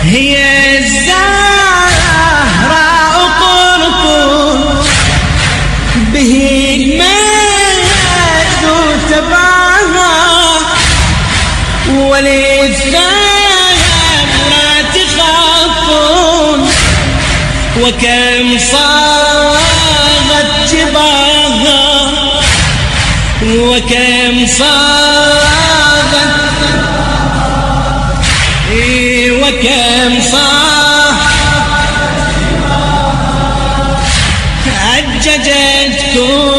هي الزهراء قرطون به المجد تبعها وللثمرات خطون وكم صاغت جباها وكم صاغت وكم صاغت عججت